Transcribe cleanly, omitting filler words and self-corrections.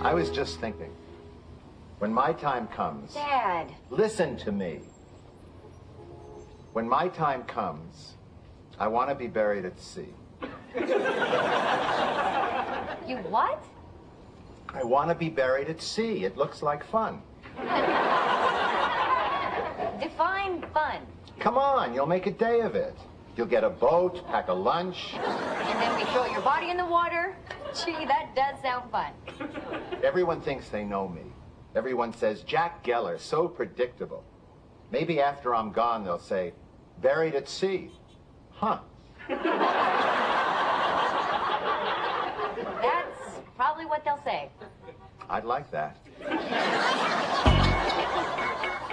I was just thinking, when my time comes... Dad. Listen to me. When my time comes, I want to be buried at sea. You what? I want to be buried at sea. It looks like fun. Define fun. Come on, you'll make a day of it. You'll get a boat, pack a lunch. And then we throw your body in the water. Gee, that does sound fun. Everyone thinks they know me. Everyone says, Jack Geller, so predictable. Maybe after I'm gone, they'll say, buried at sea. Huh. That's probably what they'll say. I'd like that.